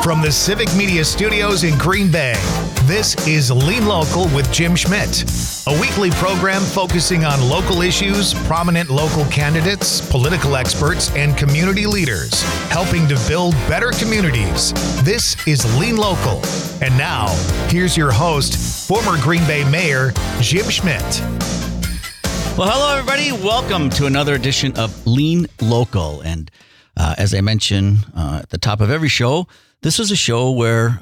From the Civic Media Studios in Green Bay, this is Lean Local with Jim Schmidt, a weekly program focusing on local issues, prominent local candidates, political experts, and community leaders, helping to build better communities. This is Lean Local. And now, here's your host, former Green Bay Mayor, Jim Schmidt. Well, hello, everybody. Welcome to another edition of Lean Local. And as I mentioned at the top of every show, this is a show where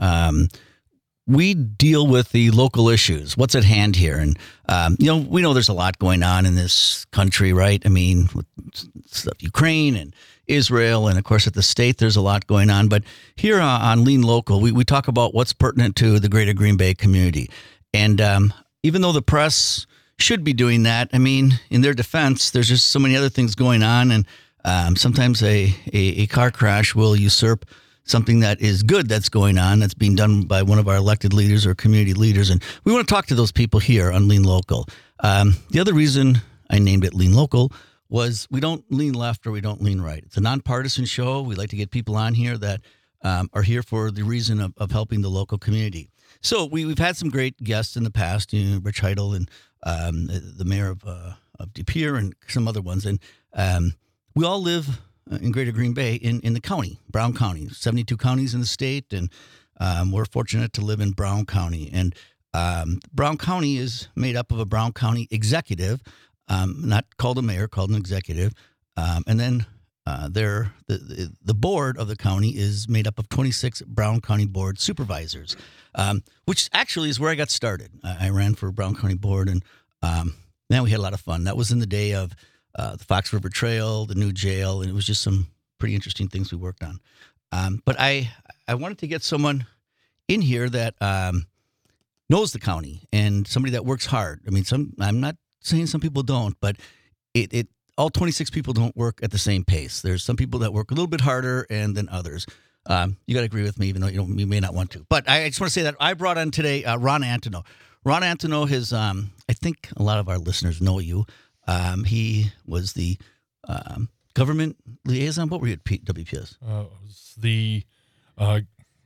we deal with the local issues, what's at hand here. And, we know there's a lot going on in this country, right? I mean, with stuff, Ukraine and Israel, and of course at the state, there's a lot going on. But here on Lean Local, we talk about what's pertinent to the greater Green Bay community. And even though the press should be doing that, I mean, in their defense, there's just so many other things going on. And sometimes a car crash will usurp something that is good that's going on, that's being done by one of our elected leaders or community leaders. And we want to talk to those people here on Lean Local. The other reason I named it Lean Local was we don't lean left or we don't lean right. It's a nonpartisan show. We like to get people on here that are here for the reason of helping the local community. So we've had some great guests in the past, Rich Heidel and the mayor of De Pere and some other ones. And we all live in Greater Green Bay in the county, Brown County, 72 counties in the state. And we're fortunate to live in Brown County. And Brown County is made up of a Brown County executive, not called a mayor, called an executive. And then the board of the county is made up of 26 Brown County board supervisors, which actually is where I got started. I ran for Brown County board, and man, we had a lot of fun. That was in the day of the Fox River Trail, the new jail, and it was just some pretty interesting things we worked on. But I wanted to get someone in here that knows the county and somebody that works hard. I mean, I'm not saying some people don't, but all 26 people don't work at the same pace. There's some people that work a little bit harder and than others. You got to agree with me, even though you may not want to. But I just want to say that I brought on today Ron Antonow. Ron Antonow is, I think a lot of our listeners know you. He was the government liaison. What were you at WPS? Was the a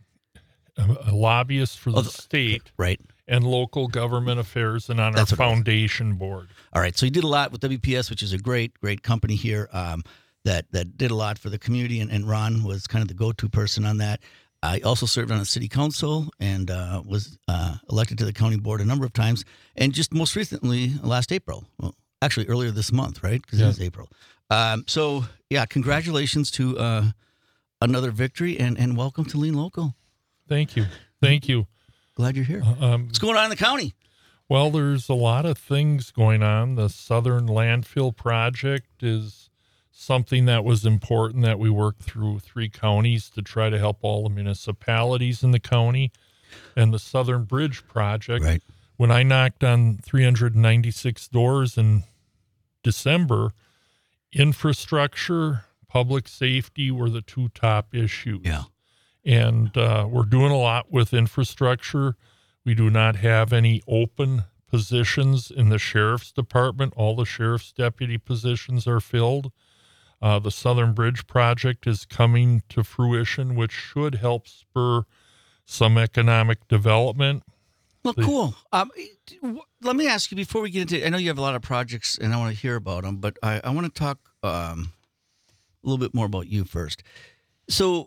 lobbyist for the state, right, and local government affairs, and on our foundation board. All right, so he did a lot with WPS, which is a great great company here that did a lot for the community, and Ron was kind of the go-to person on that. I also served on a city council and was elected to the county board a number of times, and just most recently last April. Well, actually, earlier this month, right? Because it was April. So, congratulations to another victory, and welcome to Lean Local. Thank you. Thank you. Glad you're here. What's going on in the county? Well, there's a lot of things going on. The Southern Landfill Project is something that was important that we worked through 3 counties to try to help all the municipalities in the county. And the Southern Bridge Project, right. When I knocked on 396 doors in December, infrastructure, public safety were the 2 top issues. Yeah. And we're doing a lot with infrastructure. We do not have any open positions in the sheriff's department. All the sheriff's deputy positions are filled. The Southern Bridge Project is coming to fruition, which should help spur some economic development. Well, cool. Let me ask you before we get into it. I know you have a lot of projects, and I want to hear about them, but I want to talk a little bit more about you first. So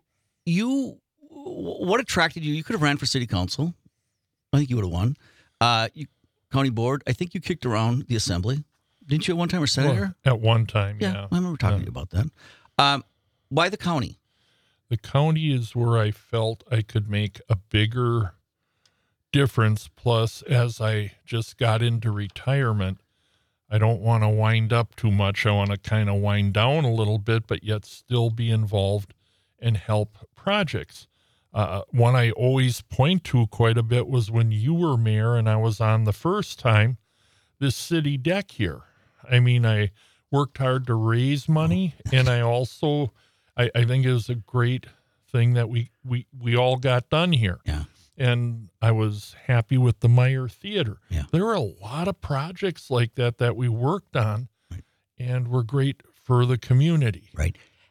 what attracted you? You could have ran for city council. I think you would have won. County board. I think you kicked around the assembly. Didn't you at one time, or senator? Well, at one time, yeah. I remember talking to you about that. Why the county? The county is where I felt I could make a bigger difference. Plus, as I just got into retirement, I don't want to wind up too much. I want to kind of wind down a little bit, but yet still be involved and help projects. One I always point to quite a bit was when you were mayor and I was on the first time, this city deck here. I mean, I worked hard to raise money, and I also, I think it was a great thing that we all got done here. Yeah. And I was happy with the Meyer Theater. Yeah. There were a lot of projects like that we worked on, right. and were great for the community. Right.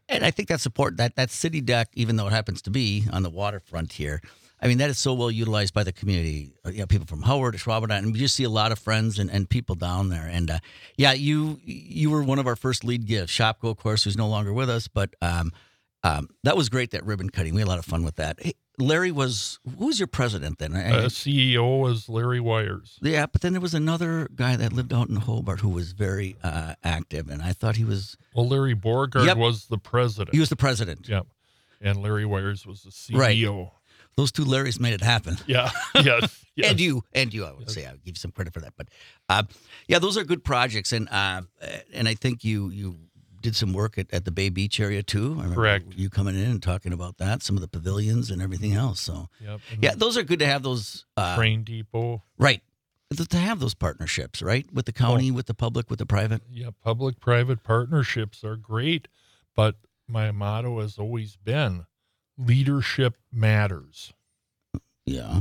And I think that's important. That city deck, even though it happens to be on the waterfront here, I mean, that is so well utilized by the community. People from Howard to Schwabenheim, and we just see a lot of friends and people down there. And you were one of our first lead gifts. Shopko, of course, who's no longer with us, but that was great, that ribbon cutting. We had a lot of fun with that. Hey, Larry who was your president then? CEO was Larry Wires. Yeah, but then there was another guy that lived out in Hobart who was very active, and I thought he was... Well, Larry Borgard was the president. He was the president. Yep. And Larry Wires was the CEO. Right. Those two Larrys made it happen. Yeah. Yes. And you, I would say, I would give you some credit for that. But those are good projects, and I think you did some work at the Bay Beach area too. I remember Correct. You coming in and talking about that, some of the pavilions and everything else. So those are good to have those train depot. Right. To have those partnerships, right, with the county, with the public, with the private. Yeah, public-private partnerships are great, but my motto has always been, leadership matters. Yeah.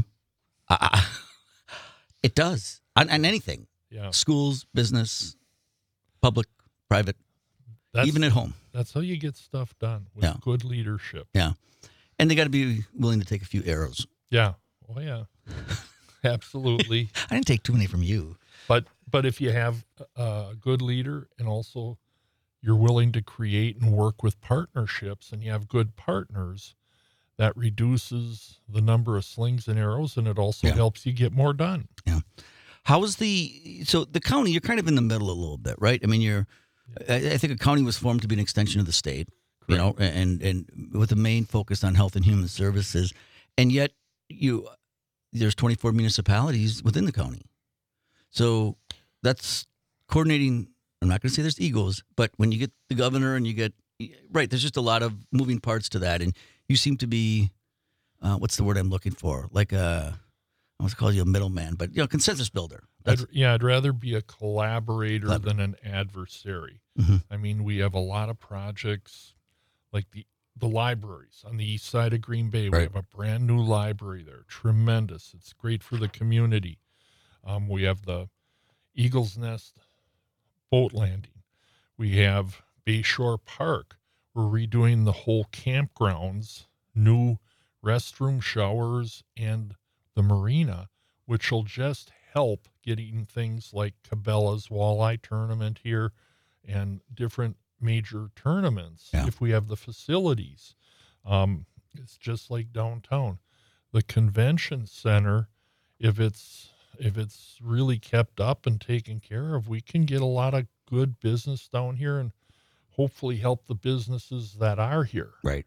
It does. On anything. Yeah. Schools, business, public, private, even at home. That's how you get stuff done, with good leadership. Yeah. And they got to be willing to take a few arrows. Yeah. Oh, yeah. Absolutely. I didn't take too many from you. But if you have a good leader, and also you're willing to create and work with partnerships, and you have good partners, that reduces the number of slings and arrows, and it also helps you get more done. Yeah. How is so the county, you're kind of in the middle a little bit, right? I mean, I think a county was formed to be an extension of the state, Correct. and with the main focus on health and human services. And yet there's 24 municipalities within the county. So that's coordinating. I'm not going to say there's egos, but when you get the governor and there's just a lot of moving parts to that. And you seem to be, what's the word I'm looking for? Like I want to call you a middleman, but consensus builder. I'd rather be a collaborator than an adversary. Mm-hmm. I mean, we have a lot of projects like the libraries on the east side of Green Bay. We have a brand new library there. Tremendous. It's great for the community. We have the Eagle's Nest boat landing. We have Bayshore Park. We're redoing the whole campgrounds, new restroom, showers, and the marina, which will just help getting things like Cabela's Walleye Tournament here and different major tournaments if we have the facilities. It's just like downtown. The convention center, if it's really kept up and taken care of, we can get a lot of good business down here and hopefully help the businesses that are here. Right.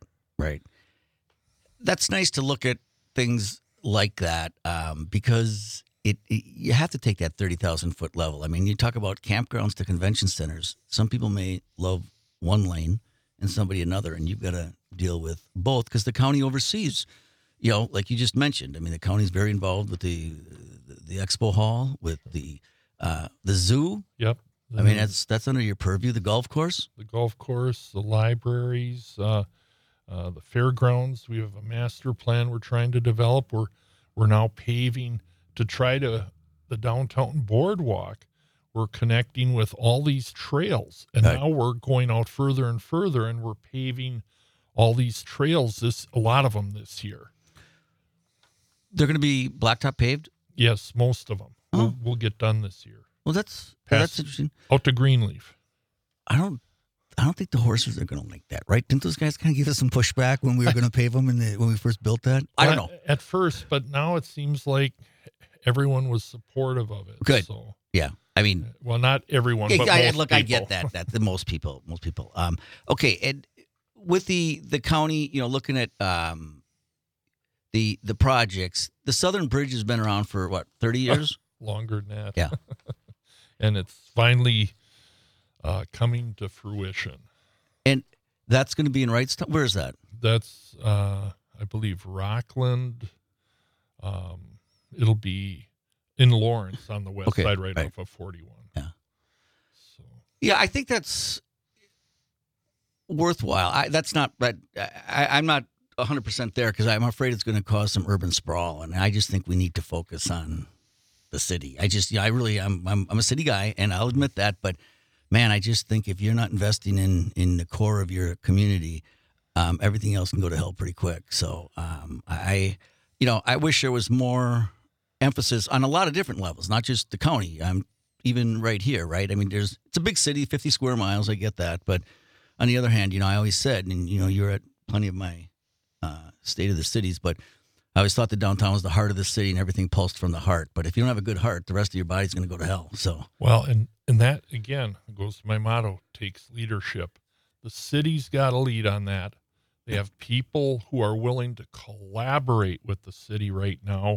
That's nice to look at things like that because you have to take that 30,000-foot level. I mean, you talk about campgrounds to convention centers. Some people may love one lane and somebody another, and you've got to deal with both because the county oversees, like you just mentioned. I mean, the county's very involved with the expo hall, with the zoo. Yep. I mean, that's under your purview. The golf course, the libraries, the fairgrounds. We have a master plan we're trying to develop. We're now paving to try the downtown boardwalk. We're connecting with all these trails, and now we're going out further and further, and we're paving all these trails. A lot of them this year. They're going to be blacktop paved. Yes, most of them. Oh. We'll get done this year. Well, that's interesting. Out to Greenleaf. I don't think the horses are going to like that, right? Didn't those guys kind of give us some pushback when we were going to pave them when we first built that? I don't know. At first, but now it seems like everyone was supportive of it. Good. So. Yeah. I mean, well, not everyone, but most people. I get that. The most people. Okay, and with the county, looking at the projects, the Southern Bridge has been around for what, 30 years? Longer than that. Yeah. And it's finally coming to fruition. And that's going to be in Wrightstown. Where is that? That's, I believe, Rockland. It'll be in Lawrence on the west side, right off of 41. Yeah. So. Yeah, I think that's worthwhile. I'm not 100% there because I'm afraid it's going to cause some urban sprawl, and I just think we need to focus on the city. I'm a city guy, and I'll admit that, but man, I just think if you're not investing in the core of your community, everything else can go to hell pretty quick. So I wish there was more emphasis on a lot of different levels, not just the county. Even right here, right? I mean, it's a big city, 50 square miles. I get that, but on the other hand, I always said, and you're at plenty of my state of the cities, but I always thought that downtown was the heart of the city and everything pulsed from the heart. But if you don't have a good heart, the rest of your body's going to go to hell. So well, and that again goes to my motto: takes leadership. The city's got to lead on that. They have people who are willing to collaborate with the city right now.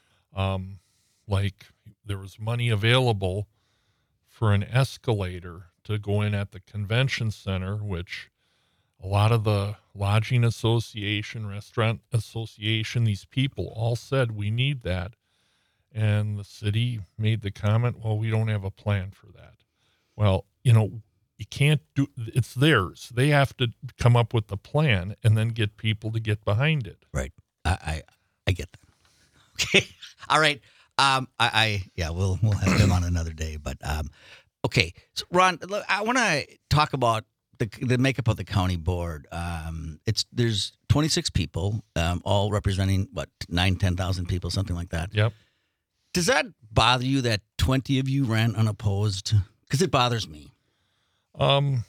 Like there was money available for an escalator to go in at the convention center, which a lot of the lodging association, restaurant association, these people all said we need that. And the city made the comment, well, we don't have a plan for that. Well, you can't it's theirs. They have to come up with the plan and then get people to get behind it. Right. I get that. Okay. All right. We'll have him on another day, but, okay. So Ron, look, I want to talk about the makeup of the county board. There's 26 people, all representing 10,000 people, something like that. Yep. Does that bother you that 20 of you ran unopposed? Because it bothers me. I'll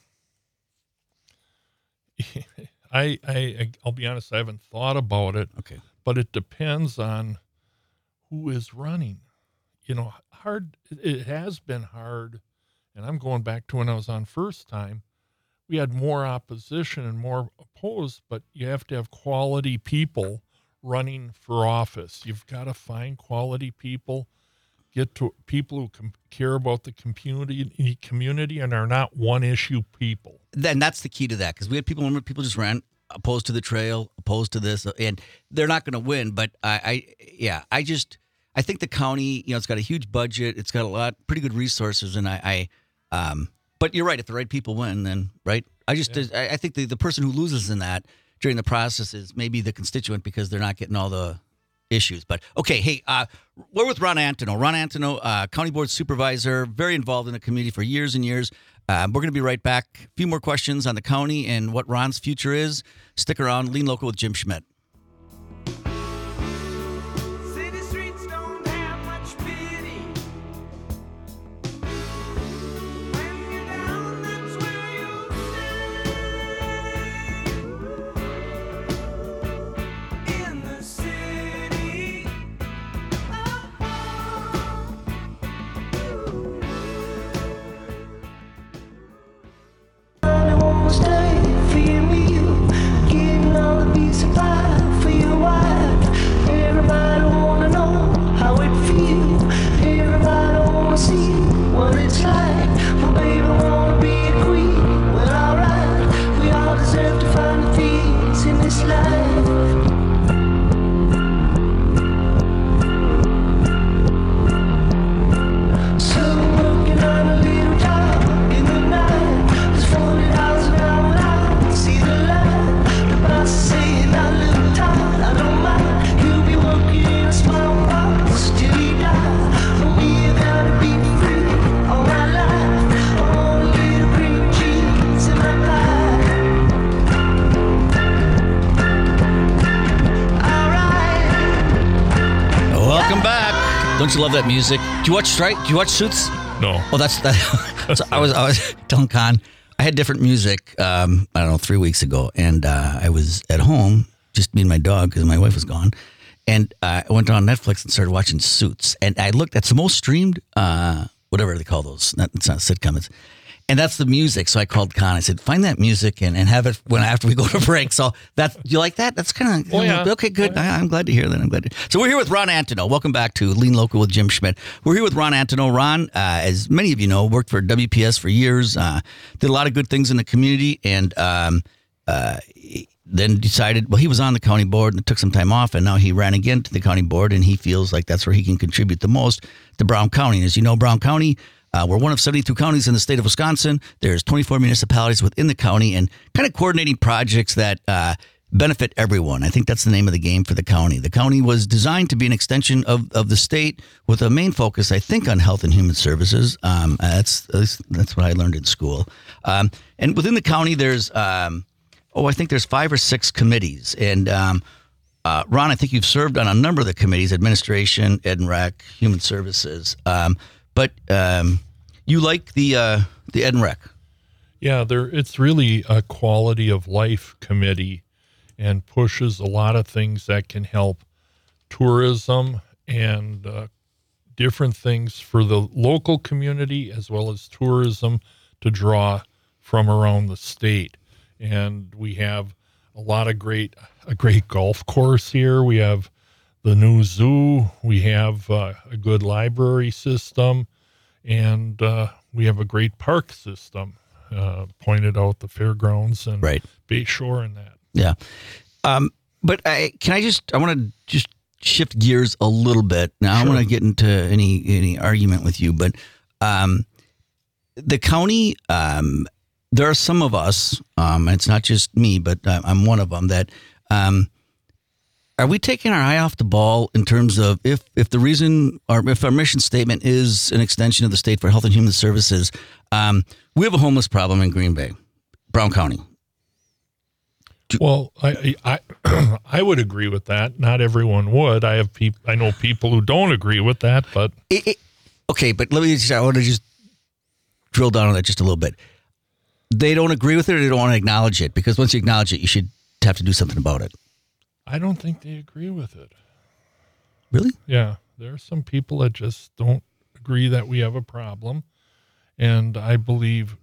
be honest, I haven't thought about it. Okay. But it depends on who is running. It has been hard, and I'm going back to when I was on first time. We had more opposition and more opposed, but you have to have quality people running for office. You've got to find quality people, get to people who care about the community and are not one-issue people. Then that's the key to that, because we had people just ran opposed to the trail, opposed to this, and they're not going to win. But I think the county, it's got a huge budget, it's got pretty good resources, and but you're right. If the right people win, then right. I think the person who loses in that during the process is maybe the constituent because they're not getting all the issues. But okay, hey, we're with Ron Antonow. Ron Antonow, county board supervisor, very involved in the community for years and years. We're going to be right back. A few more questions on the county and what Ron's future is. Stick around. Lean Local with Jim Schmidt. Don't you love that music? Do you watch Strike? Do you watch Suits? No. Oh, that's that. So I was telling Con, I had different music. I don't know, 3 weeks ago, and I was at home, just me and my dog because my wife was gone, and I went on Netflix and started watching Suits, and I looked. That's the most streamed, whatever they call those. It's not a sitcom. And that's the music. So I called Con. I said, find that music and have it after we go to break. So you like that? That's kind of, okay, good. I'm glad to hear that. So we're here with Ron Antonow. Welcome back to Lean Local with Jim Schmidt. We're here with Ron Antonow. Ron, as many of you know, worked for WPS for years, did a lot of good things in the community, and then decided, he was on the county board and took some time off, and now he ran again to the county board, and he feels like that's where he can contribute the most to Brown County. And as you know, Brown County, we're one of 72 counties in the state of Wisconsin. There's 24 municipalities within the county, and kind of coordinating projects that benefit everyone. I think that's the name of the game for the county. The county was designed to be an extension of the state with a main focus, I think, on health and human services. That's what I learned in school. And within the county, there's, I think there's 5 or 6 committees. And Ron, I think you've served on a number of the committees: administration, Ed and Rec, human services. But you like the Ed and Rec? Yeah, it's really a quality of life committee, and pushes a lot of things that can help tourism and different things for the local community, as well as tourism to draw from around the state. And we have a great golf course here. We have the new zoo. We have a good library system, and we have a great park system. Pointed out the fairgrounds and Bay Shore and that. Yeah. But I want to just shift gears a little bit. Now, sure. I want to get into any argument with you, but the county, there are some of us, and it's not just me, but I'm one of them, that are we taking our eye off the ball in terms of if the reason, or if our mission statement is an extension of the state for health and human services, we have a homeless problem in Green Bay, Brown County. Well, I would agree with that. Not everyone would. I know people who don't agree with that, but okay. But I want to just drill down on that just a little bit. They don't agree with it, or they don't want to acknowledge it, because once you acknowledge it, you should have to do something about it. I don't think they agree with it. Really? Yeah, there are some people that just don't agree that we have a problem, and I believe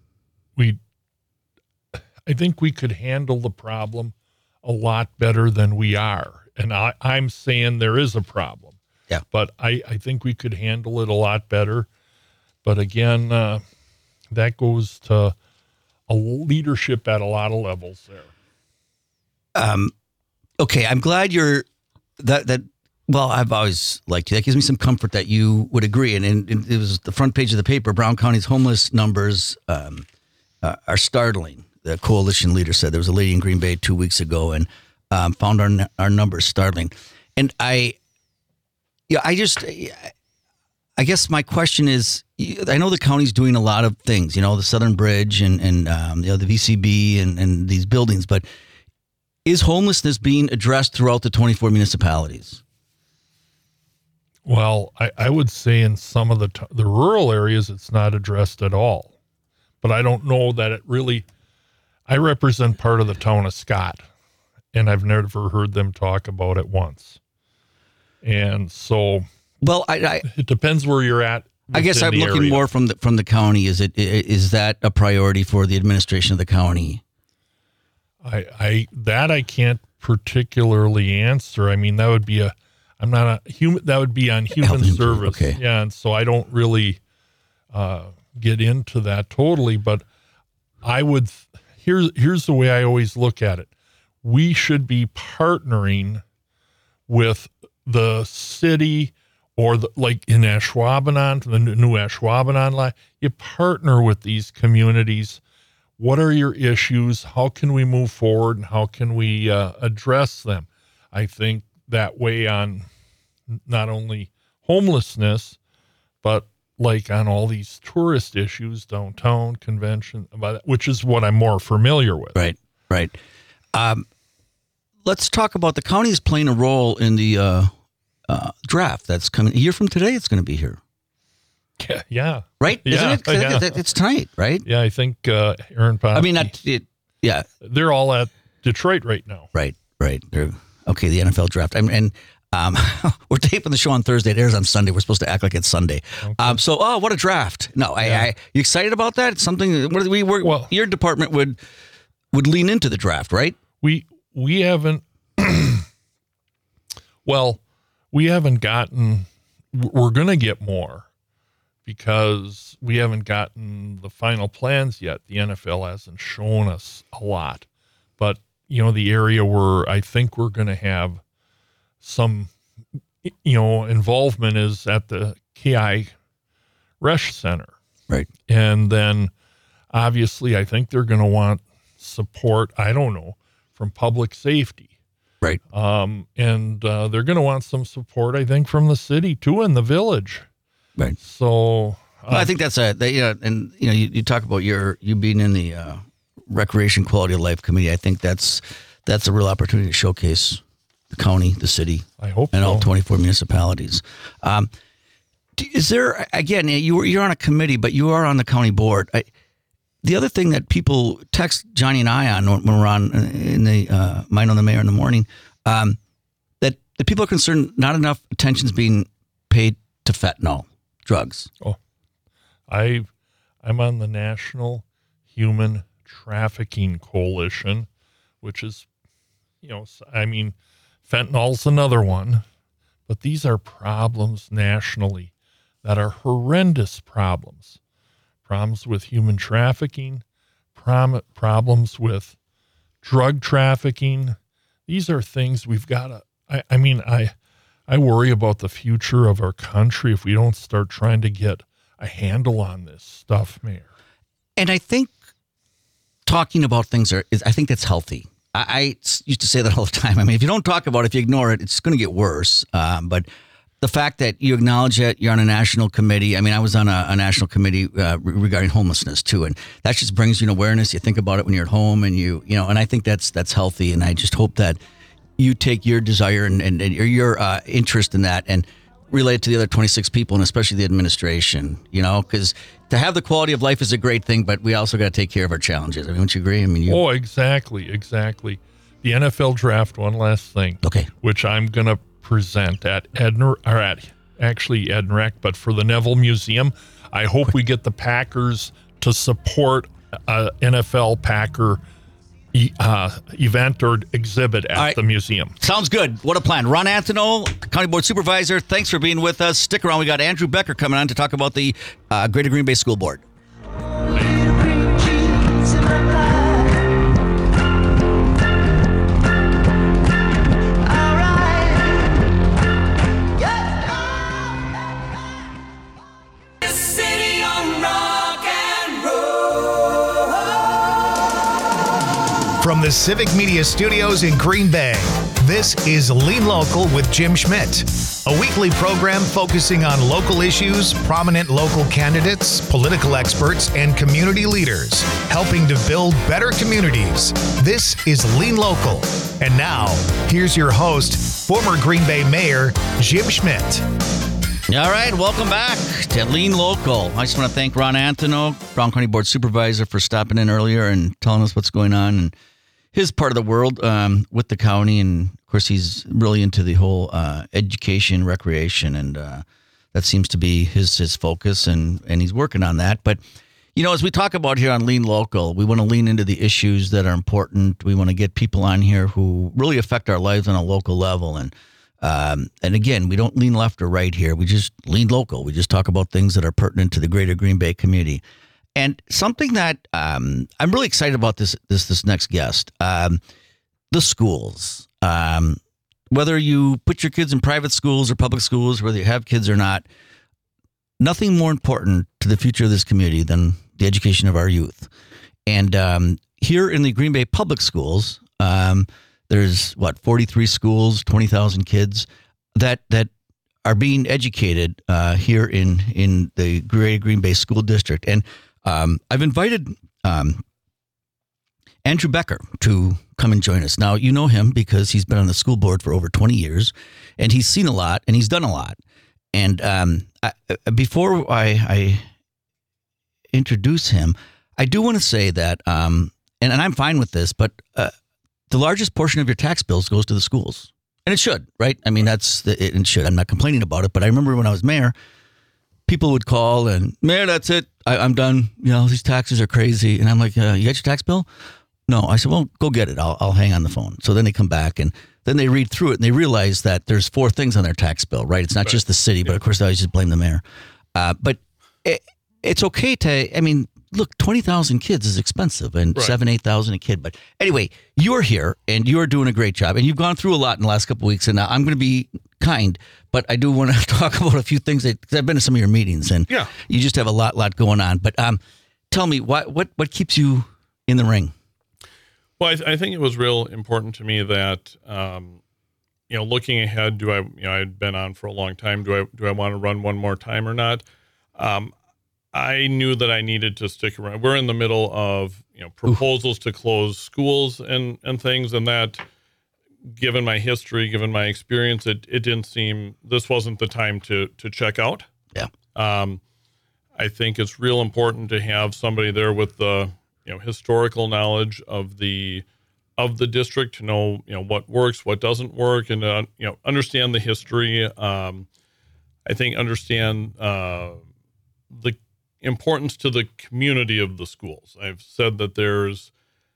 I think we could handle the problem a lot better than we are. And I'm saying there is a problem. Yeah. But I think we could handle it a lot better. But again, that goes to a leadership at a lot of levels there. Okay, I'm glad you're that. Well, I've always liked you. That gives me some comfort that you would agree. And it was the front page of the paper. Brown County's homeless numbers are startling. The coalition leader said there was a lady in Green Bay 2 weeks ago and found our numbers startling. And I guess my question is, I know the county's doing a lot of things, the Southern Bridge and the VCB and these buildings, but is homelessness being addressed throughout the 24 municipalities? Well, I would say in some of the rural areas, it's not addressed at all. But I don't know that it really... I represent part of the town of Scott, and I've never heard them talk about it once. And so... Well, it depends where you're at. I guess I'm looking area. more from the county. Is that a priority for the administration of the county? I can't particularly answer. I mean, that would be that would be on human service. Okay. Yeah, and so I don't really get into that totally. But I would. Here's the way I always look at it. We should be partnering with the city. Or like in Ashwaubenon, the new Ashwaubenon line, you partner with these communities. What are your issues? How can we move forward, and how can we address them? I think that way on not only homelessness, but like on all these tourist issues, downtown, convention, which is what I'm more familiar with. Right. Let's talk about the county is playing a role in the draft that's coming a year from today. It's going to be here. Yeah. Right? Yeah. Isn't it? Yeah. It's tonight, right? Yeah, I think Aaron Potsky. Yeah. They're all at Detroit right now. Right. They're, okay, the NFL draft. We're taping the show on Thursday. It airs on Sunday. We're supposed to act like it's Sunday. Okay. What a draft. No, you excited about that? It's something your department would lean into the draft, right? We haven't we haven't gotten, we're going to get more because we haven't gotten the final plans yet. The NFL hasn't shown us a lot, but the area where I think we're going to have some, involvement is at the KI Resch Center. Right. And then obviously I think they're going to want support, I don't know, from public safety. Right. And they're going to want some support, I think, from the city too, and the village. Right. So I think that's you talk about you being in the Recreation Quality of Life Committee. I think that's a real opportunity to showcase the county, the city, I hope and so. all 24 municipalities. Is there, again, you're on a committee, but you are on the county board. The other thing that people text Johnny and I on when we're on in the Mind on the Mayor in the morning, that the people are concerned not enough attention is being paid to fentanyl drugs. Oh, I'm on the National Human Trafficking Coalition, which is, fentanyl's another one, but these are problems nationally that are horrendous problems. Problems with human trafficking, problems with drug trafficking. These are things we've got to, I worry about the future of our country if we don't start trying to get a handle on this stuff, Mayor. And I think talking about things I think that's healthy. I used to say that all the time. I mean, if you don't talk about it, if you ignore it, it's going to get worse. But the fact that you acknowledge that you're on a national committee. I mean, I was on a national committee regarding homelessness too, and that just brings you an awareness. You think about it when you're at home, and and I think that's healthy. And I just hope that you take your desire and your interest in that and relate it to the other 26 people, and especially the administration. Because to have the quality of life is a great thing, but we also got to take care of our challenges. I mean, wouldn't you agree? I mean, Oh, exactly. The NFL draft. One last thing. Okay. Which I'm going to present at EdNREC, but for the Neville Museum. I hope we get the Packers to support NFL Packer event or exhibit at the museum. Sounds good. What a plan. Ron Anthony, County Board Supervisor, thanks for being with us. Stick around. We got Andrew Becker coming on to talk about the Greater Green Bay School Board. From the Civic Media Studios in Green Bay, this is Lean Local with Jim Schmidt, a weekly program focusing on local issues, prominent local candidates, political experts, and community leaders, helping to build better communities. This is Lean Local. And now, here's your host, former Green Bay Mayor, Jim Schmidt. All right, welcome back to Lean Local. I just want to thank Ron Anthony, Brown County Board Supervisor, for stopping in earlier and telling us what's going on in his part of the world with the county. And, of course, he's really into the whole education, recreation, and that seems to be his focus, and he's working on that. But, as we talk about here on Lean Local, we want to lean into the issues that are important. We want to get people on here who really affect our lives on a local level. And again, we don't lean left or right here. We just lean local. We just talk about things that are pertinent to the greater Green Bay community. And something that I'm really excited about this next guest, the schools. Whether you put your kids in private schools or public schools, whether you have kids or not, nothing more important to the future of this community than the education of our youth. And here in the Green Bay public schools, there's 43 schools, 20,000 kids that are being educated here in the Greater Green Bay School District. And I've invited Andrew Becker to come and join us. Now, you know him because he's been on the school board for over 20 years, and he's seen a lot, and he's done a lot. And before I introduce him, I do want to say that, and I'm fine with this, but the largest portion of your tax bills goes to the schools. And it should, right? I mean, it should. I'm not complaining about it, but I remember when I was mayor, people would call and, Mayor, that's it. I'm done. These taxes are crazy. And I'm like, you got your tax bill? No. I said, well, go get it. I'll hang on the phone. So then they come back and then they read through it and they realize that there's 4 things on their tax bill, right? It's not just the city, but of course I always just blame the mayor. But it's okay to, look, 20,000 kids is expensive, and right. 8,000 a kid. But anyway, you're here and you're doing a great job, and you've gone through a lot in the last couple of weeks. And I'm going to be kind, but I do want to talk about a few things because I've been to some of your meetings, and you just have a lot going on. But tell me, what keeps you in the ring? Well, I think it was real important to me that, looking ahead, I'd been on for a long time. Do I want to run one more time or not? I knew that I needed to stick around. We're in the middle of, proposals to close schools and things, and that, given my history, given my experience, it didn't seem, this wasn't the time to check out. Yeah. I think it's real important to have somebody there with the, historical knowledge of the district to know, what works, what doesn't work, and, understand the history. I think understand the importance to the community of the schools. I've said that there's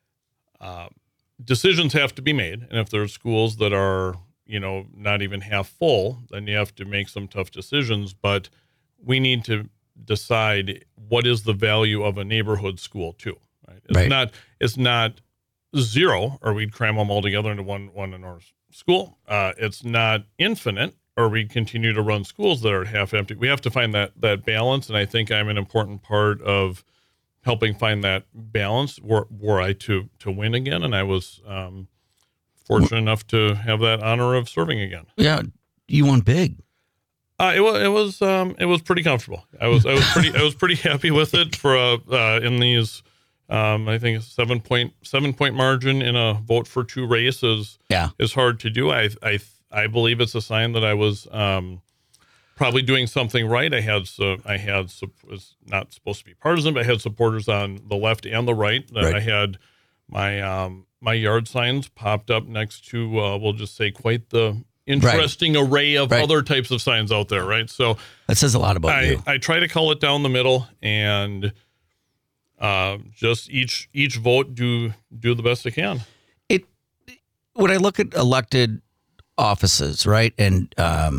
decisions have to be made. And if there's schools that are, not even half full, then you have to make some tough decisions. But we need to decide what is the value of a neighborhood school too. Right? It's not zero, or we'd cram them all together into one in our school. It's not infinite, or we continue to run schools that are half empty. We have to find that balance, and I think I'm an important part of helping find that balance. Were I to win again, and I was fortunate enough to have that honor of serving again. Yeah, you won big. It was pretty comfortable. I was pretty happy with it for in these. I think a 7-point margin in a vote for 2 race is hard to do. I believe it's a sign that I was probably doing something right. Was not supposed to be partisan, but I had supporters on the left and the right. Right. I had my yard signs popped up next to we'll just say quite the interesting array of other types of signs out there. Right. So that says a lot about you. I try to call it down the middle, and just each vote do the best I can. When I look at elected offices, right, and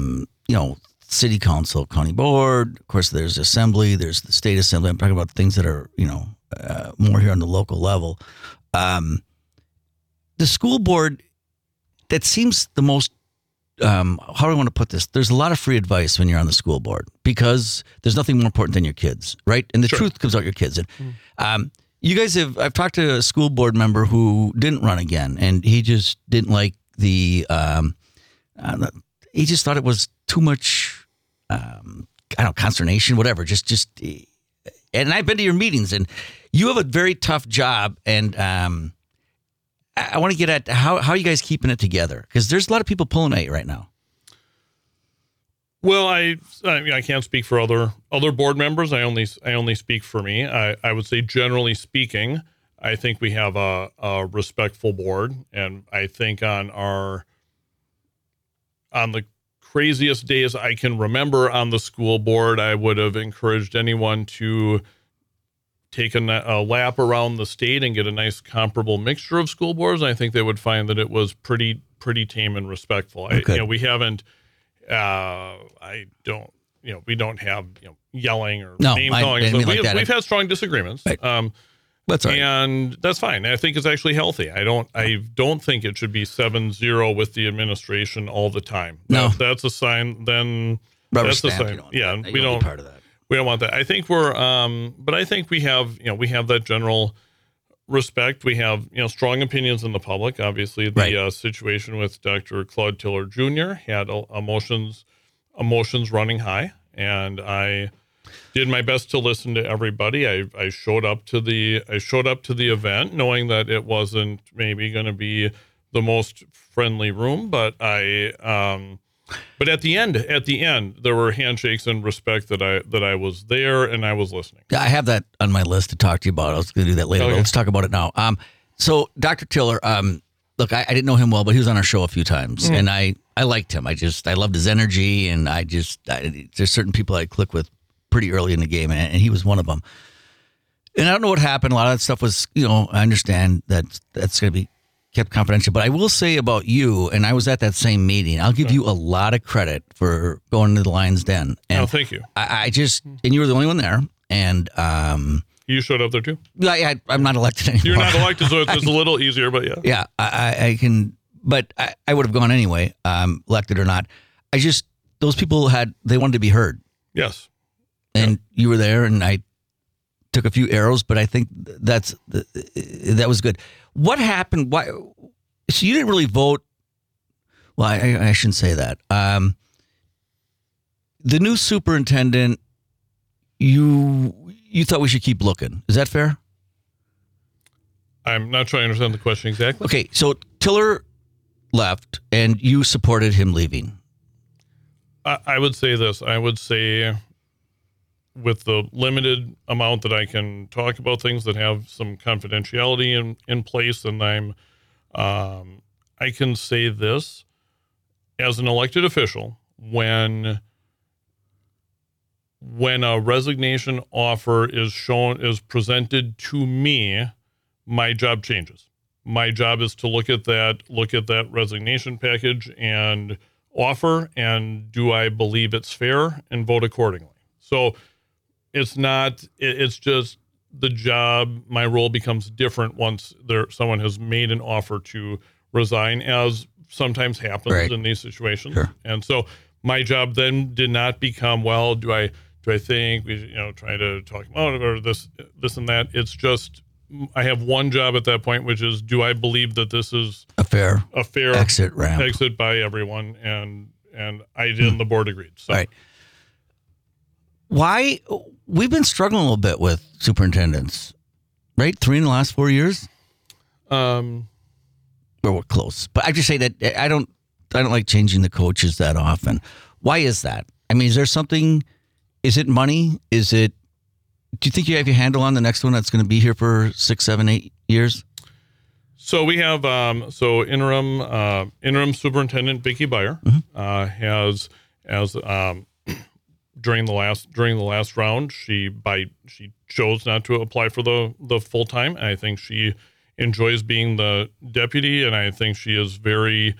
city council, county board, of course, there's assembly, there's the state assembly. I'm talking about things that are more here on the local level. The school board, that seems the most. How do I want to put this? There's a lot of free advice when you're on the school board, because there's nothing more important than your kids, right? And the truth comes out your kids. And you guys I've talked to a school board member who didn't run again, and he just didn't like he just thought it was too much, consternation, whatever. And I've been to your meetings, and you have a very tough job, and I want to get at how are you guys keeping it together? Because there's a lot of people pulling at you right now. Well, I can't speak for other board members. I only speak for me. I would say, generally speaking, I think we have a respectful board, and I think on the craziest days I can remember on the school board, I would have encouraged anyone to take a lap around the state and get a nice comparable mixture of school boards. I think they would find that it was pretty tame and respectful. Okay. We haven't. We don't have yelling or name calling. So we've had strong disagreements. Right. That's right. And that's fine. I think it's actually healthy. I don't think it should be 7-0 with the administration all the time. No, that's a sign. Then rubber that's stamp, a sign. Yeah, we don't be part of that. We don't want that. I think but I think we have that general respect. We have, strong opinions in the public. Obviously, the situation with Dr. Claude Tiller Jr. had emotions running high, and I did my best to listen to everybody. I showed up to the event knowing that it wasn't maybe going to be the most friendly room, but but at the end, there were handshakes and respect that I was there and I was listening. Yeah, I have that on my list to talk to you about. I was going to do that later. But let's talk about it now. So Dr. Tiller, look, I didn't know him well, but he was on our show a few times, and I liked him. I loved his energy, and there's certain people I click with pretty early in the game, and he was one of them. And I don't know what happened. A lot of that stuff was, I understand that's going to be kept confidential, but I will say about you, and I was at that same meeting, I'll give you a lot of credit for going to the Lion's Den. And thank you. And you were the only one there, and you showed up there too? Yeah, I'm not elected anymore. You're not elected, so it's a little easier, but yeah. Yeah, I can, but I would have gone anyway, elected or not. Those people they wanted to be heard. Yes. And you were there, and I took a few arrows, but I think that was good. What happened? Why? So you didn't really vote. Well, I shouldn't say that. The new superintendent, you thought we should keep looking. Is that fair? I'm not sure I understand the question exactly. Okay, so Tiller left, and you supported him leaving. I would say this. I would say, with the limited amount that I can talk about things that have some confidentiality in place, and I can say this as an elected official: when a resignation offer is presented to me, my job changes. My job is to look at that resignation package and offer, and do I believe it's fair, and vote accordingly. So it's just the job. My role becomes different once someone has made an offer to resign, as sometimes happens in these situations. Sure. And so my job then did not become, well, do I think we try to talk about it, or this and that. It's just, I have one job at that point, which is, do I believe that this is a fair exit by everyone, and I did, and the board agreed. So. Right. Why we've been struggling a little bit with superintendents, right? 3 in the last 4 years. We're close, but I just say that I don't like changing the coaches that often. Why is that? I mean, is there something? Is it money? Do you think you have your handle on the next one that's going to be here for 6, 7, 8 years? So we have interim superintendent Vicki Beyer has during the last round she chose not to apply for the full time. And I think she enjoys being the deputy, and I think she is very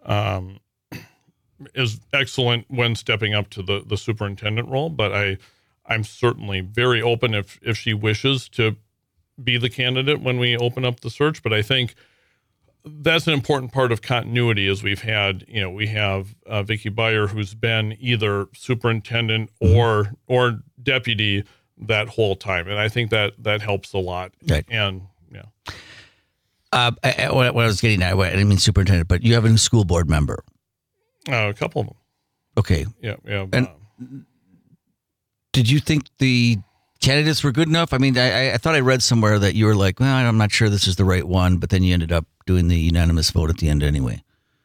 is excellent when stepping up to the superintendent role. But I'm certainly very open if she wishes to be the candidate when we open up the search. But I think that's an important part of continuity, is we have Vicki Beyer, who's been either superintendent or deputy that whole time. And I think that helps a lot. Right. And yeah. What I was getting at, I didn't mean superintendent, but you have a new school board member. A couple of them. Okay. Yeah. And did you think the candidates were good enough? I mean, I thought I read somewhere that you were like, well, I'm not sure this is the right one, but then you ended up doing the unanimous vote at the end anyway.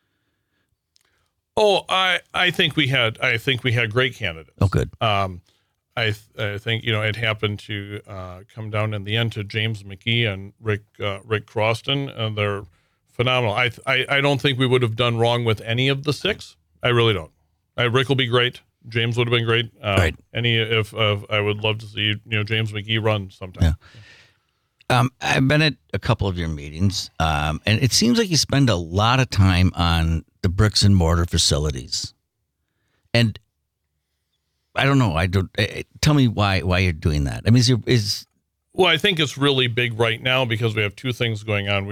Oh, I think we had great candidates. Oh, good. I think it happened to come down in the end to James McGee and Rick Croston, and they're phenomenal. I don't think we would have done wrong with any of the 6. I really don't. Rick will be great. James would have been great. Right. If I would love to see James McGee run sometime. Yeah. I've been at a couple of your meetings, and it seems like you spend a lot of time on the bricks and mortar facilities, and I don't know. Tell me why you're doing that. I mean, well, I think it's really big right now because we have 2 things going on.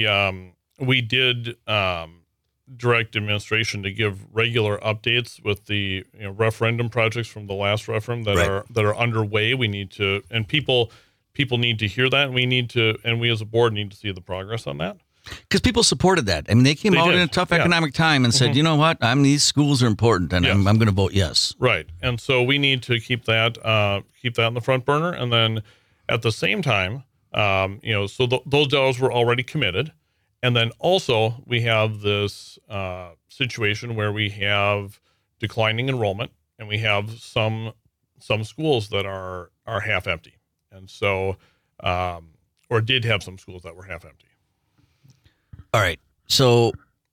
We did direct administration to give regular updates with the referendum projects from the last referendum that are underway. We need to, and people need to hear that, and we as a board need to see the progress on that. Because people supported that. I mean, they came out in a tough economic time and said, you know what, these schools are important, and I'm going to vote yes. Right, and so we need to keep that in the front burner, and then at the same time, those dollars were already committed, and then also we have this situation where we have declining enrollment, and we have some schools that are half empty, and so or did have some schools that were half empty. All right. So,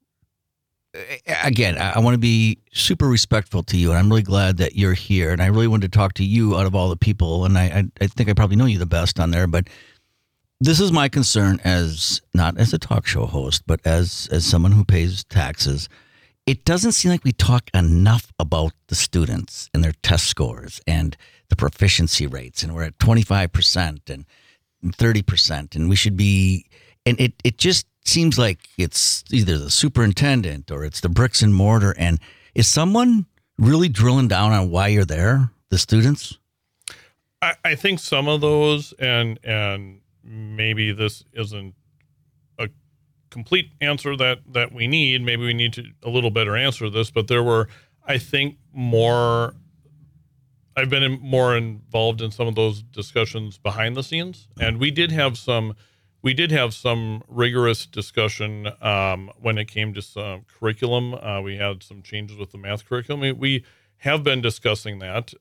again, I want to be super respectful to you, and I'm really glad that you're here. And I really wanted to talk to you out of all the people, and I think I probably know you the best on there. But this is my concern, not as a talk show host, but as someone who pays taxes. It doesn't seem like we talk enough about the students and their test scores and the proficiency rates, and we're at 25% and 30%, and we should be. And it just seems like it's either the superintendent or it's the bricks and mortar. And is someone really drilling down on why you're there, the students? I think some of those, and maybe this isn't a complete answer that we need. Maybe we need to a little better answer this, but there were, I think, I've been more involved in some of those discussions behind the scenes, and we did have some rigorous discussion when it came to some curriculum. We had some changes with the math curriculum. We have been discussing that.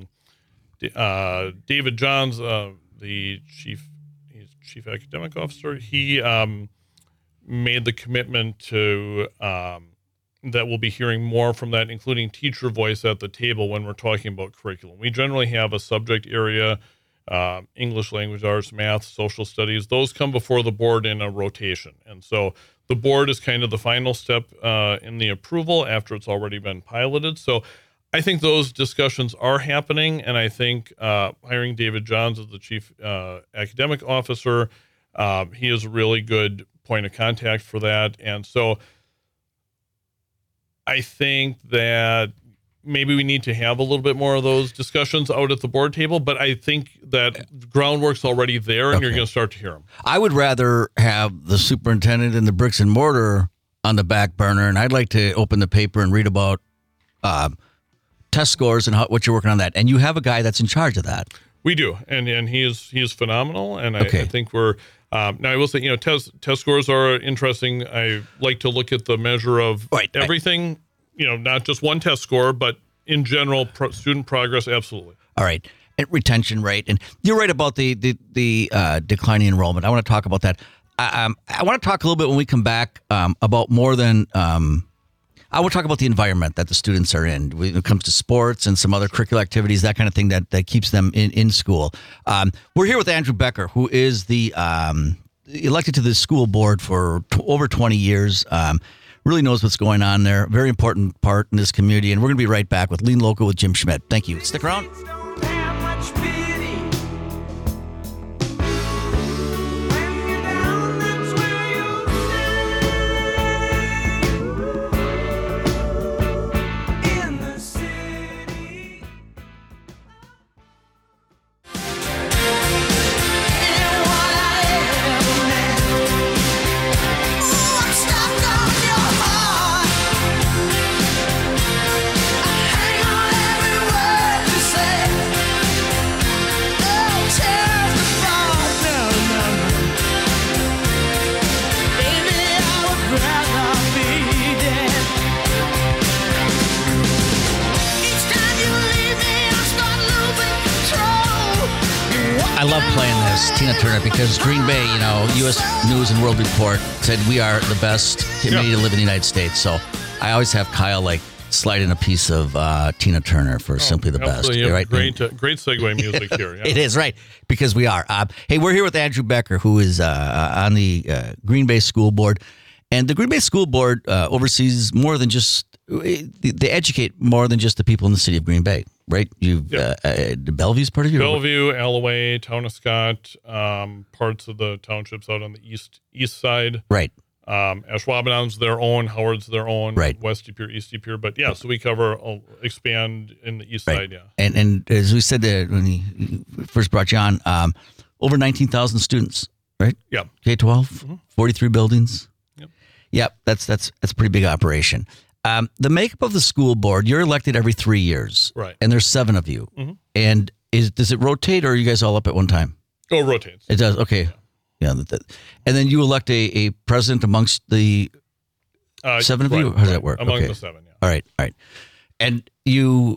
David Johns, the chief academic officer, he made the commitment to that we'll be hearing more from that, including teacher voice at the table when we're talking about curriculum. We generally have a subject area, English language arts, math, social studies. Those come before the board in a rotation. And so the board is kind of the final step in the approval after it's already been piloted. So I think those discussions are happening, and I think hiring David Johns as the chief academic officer, he is a really good point of contact for that. And so I think that maybe we need to have a little bit more of those discussions out at the board table, but I think that groundwork's already there, and you're going to start to hear them. I would rather have the superintendent and the bricks and mortar on the back burner, and I'd like to open the paper and read about test scores and what you're working on that. And you have a guy that's in charge of that. We do, and he is phenomenal, and I think we're now I will say, test scores are interesting. I like to look at the measure of everything, not just one test score, but in general student progress. Absolutely. All right, and retention rate, and you're right about the declining enrollment. I want to talk about that. I want to talk a little bit when we come back about more than. I will talk about the environment that the students are in when it comes to sports and some other curricular activities, that kind of thing that keeps them in school. We're here with Andrew Becker, who is the elected to the school board for over 20 years. Really knows what's going on there. Very important part in this community. And we're going to be right back with Lean Local with Jim Schmidt. Thank you. Stick around. I love playing this, Tina Turner, because Green Bay, U.S. News and World Report said we are the best community to live in the United States. So I always have Kyle slide in a piece of Tina Turner for Simply the Best. Right? Great segue music here. Yeah. It is, right, because we are. Hey, we're here with Andrew Becker, who is on the Green Bay School Board. And the Green Bay School Board oversees more than just, they educate more than just the people in the city of Green Bay, right? Bellevue's part of you? Bellevue, Alloway, Town of Scott, parts of the townships out on the east side. Right. Ashwaubenon's their own, Howard's their own, right. West De Pere, East De Pere. But yeah, so we expand in the east side, yeah. And as we said when he first brought you on, over 19,000 students, right? Yeah. K-12, 43 buildings. Yep, that's a pretty big operation. The makeup of the school board, you're elected every 3 years. Right. And there's 7 of you. Mm-hmm. And does it rotate, or are you guys all up at one time? Oh, it rotates. It does, okay. Yeah. And then you elect a president amongst the 7 of you? How does that work? Among the 7, yeah. All right. And you,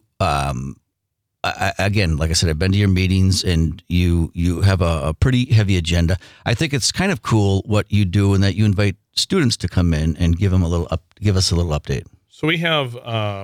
again, like I said, I've been to your meetings, and you have a pretty heavy agenda. I think it's kind of cool what you do, and that you invite students to come in and give us a little update. So we have,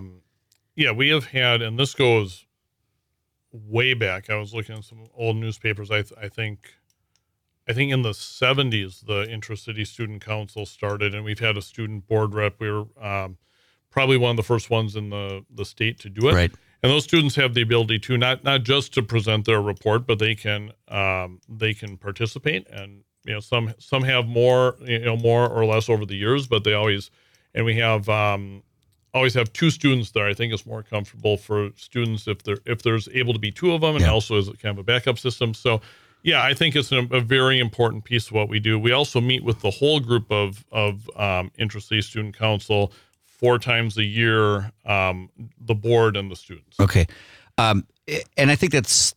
we have had, and this goes way back. I was looking at some old newspapers. I think in the 70s, the Intracity Student Council started, and we've had a student board rep. We were probably one of the first ones in the state to do it. Right. And those students have the ability to not just to present their report, but they can participate. And some have more or less over the years, but they always. And we have always have two students there. I think it's more comfortable for students if there's able to be two of them, and also as kind of a backup system. So, yeah, I think it's a very important piece of what we do. We also meet with the whole group of Intrastate Student Council 4 times a year, the board and the students. Okay, and I think that's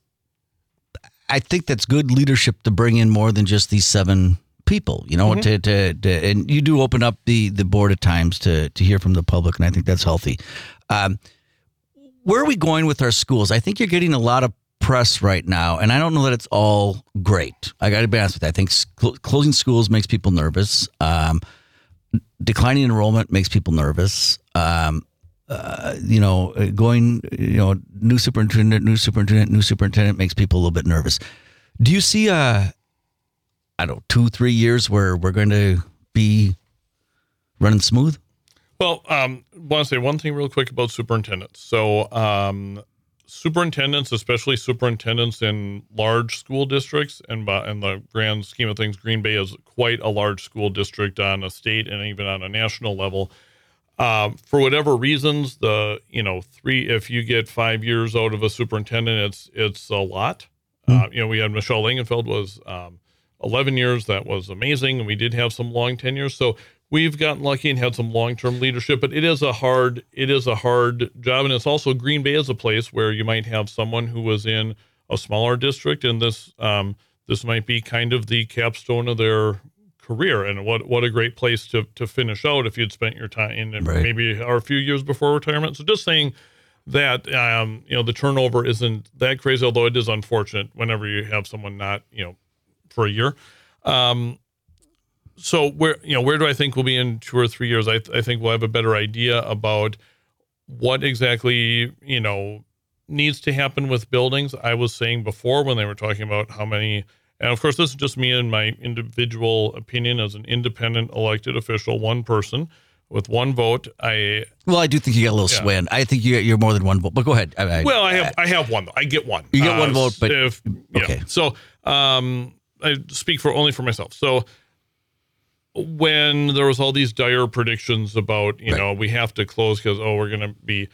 good leadership to bring in more than just these 7 people, and you do open up the board at times to hear from the public, and I think that's healthy. Where are we going with our schools? I think you're getting a lot of press right now, and I don't know that it's all great. I got to be honest with you. I think closing schools makes people nervous. Declining enrollment makes people nervous. New superintendent makes people a little bit nervous. Do you see 2-3 years where we're going to be running smooth? Well, I want to say one thing real quick about superintendents. So, superintendents, especially superintendents in large school districts, and in the grand scheme of things, Green Bay is quite a large school district on a state and even on a national level. For whatever reasons, if you get 5 years out of a superintendent, it's a lot. We had Michelle Langenfeld was 11 years. That was amazing. And we did have some long tenures. So we've gotten lucky and had some long-term leadership, but it is a hard job. And it's also, Green Bay is a place where you might have someone who was in a smaller district, and this might be kind of the capstone of their career. And what a great place to finish out if you'd spent your time in maybe a few years before retirement. So just saying that, the turnover isn't that crazy, although it is unfortunate whenever you have someone not, for a year. So where do I think we'll be in 2 or 3 years? I think we'll have a better idea about what exactly, needs to happen with buildings. I was saying before when they were talking about how many, and of course, this is just me and my individual opinion as an independent elected official, one person with one vote. I do think you got a little sway. I think you're more than one vote, but go ahead. I have one though. I get one. You get one vote, but okay. So, I speak only for myself. So when there was all these dire predictions about, we have to close because, we're going to be,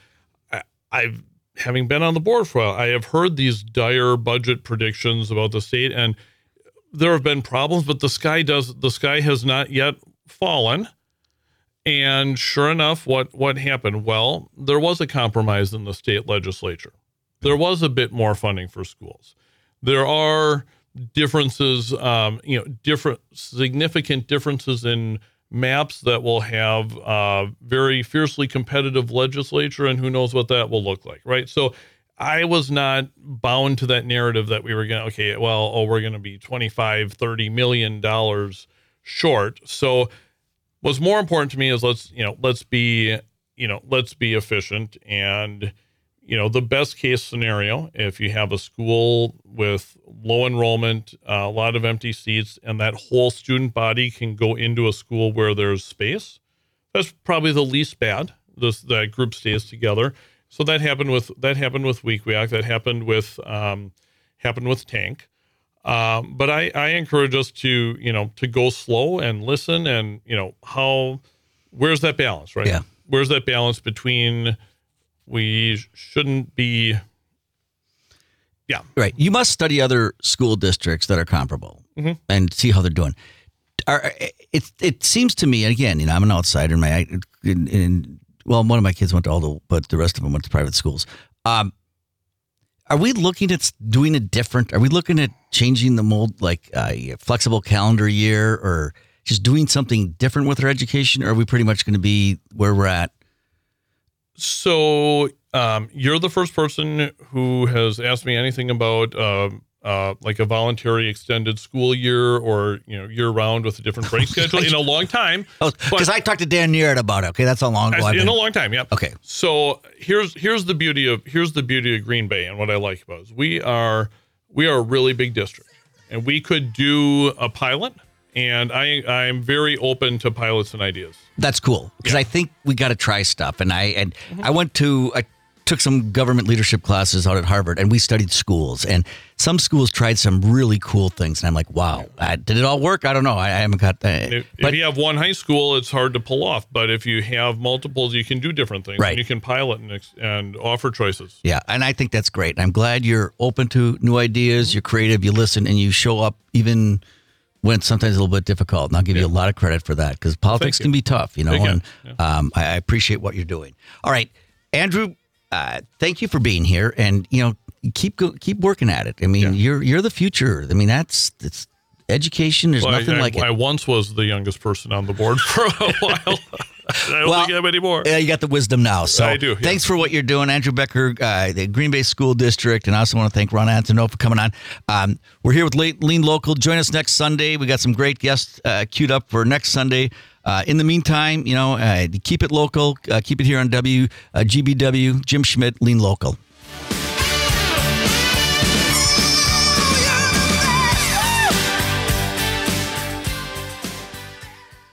having been on the board for a while, I have heard these dire budget predictions about the state, and there have been problems, but the sky has not yet fallen. And sure enough, what happened? Well, there was a compromise in the state legislature. There was a bit more funding for schools. There are differences, different significant differences in maps that will have very fiercely competitive legislature, and who knows what that will look like, right? So I was not bound to that narrative that we were going to, we're going to be $25-30 million short. So what's more important to me is let's be efficient. And the best case scenario, if you have a school with low enrollment, a lot of empty seats, and that whole student body can go into a school where there's space, that's probably the least bad. That group stays together. So that happened with Weequahic. That happened with Tank. But I encourage us to go slow and listen, and where's that balance, right? Yeah. Where's that balance between we shouldn't be. Yeah. Right. You must study other school districts that are comparable and see how they're doing. It seems to me, again, one of my kids went to Aldo, but the rest of them went to private schools. Are we looking at doing it different? Are we looking at changing the mold, like a flexible calendar year, or just doing something different with our education? Or are we pretty much going to be where we're at? So you're the first person who has asked me anything about like a voluntary extended school year, or year round with a different break schedule in a long time. Because I talked to Dan Nearett about it. Okay, that's how long ago I've been. In a long time, yeah. Okay. So here's the beauty of Green Bay, and what I like about it is we are a really big district, and we could do a pilot. And I'm very open to pilots and ideas. That's cool, because I think we got to try stuff. And I went to took some government leadership classes out at Harvard, and we studied schools. And some schools tried some really cool things, and I'm like, wow, did it all work? I don't know. I haven't got that. If you have one high school, it's hard to pull off. But if you have multiples, you can do different things. Right. And you can pilot and offer choices. Yeah, and I think that's great. I'm glad you're open to new ideas, you're creative, you listen, and you show up even when it's sometimes a little bit difficult. And I'll give you a lot of credit for that, because politics can be tough, you know, and I appreciate what you're doing. All right, Andrew, thank you for being here, and, you know, keep working at it. I mean, you're the future. I mean, it's education. There's nothing like it. I once was the youngest person on the board for a while. I don't think I have any more. Yeah, you got the wisdom now. So I do. Yeah. Thanks for what you're doing, Andrew Becker, the Green Bay School District, and I also want to thank Ron Antonoff for coming on. We're here with Lean Local. Join us next Sunday. We got some great guests queued up for next Sunday. In the meantime, you know, keep it local. Keep it here on WGBW. Jim Schmidt, Lean Local.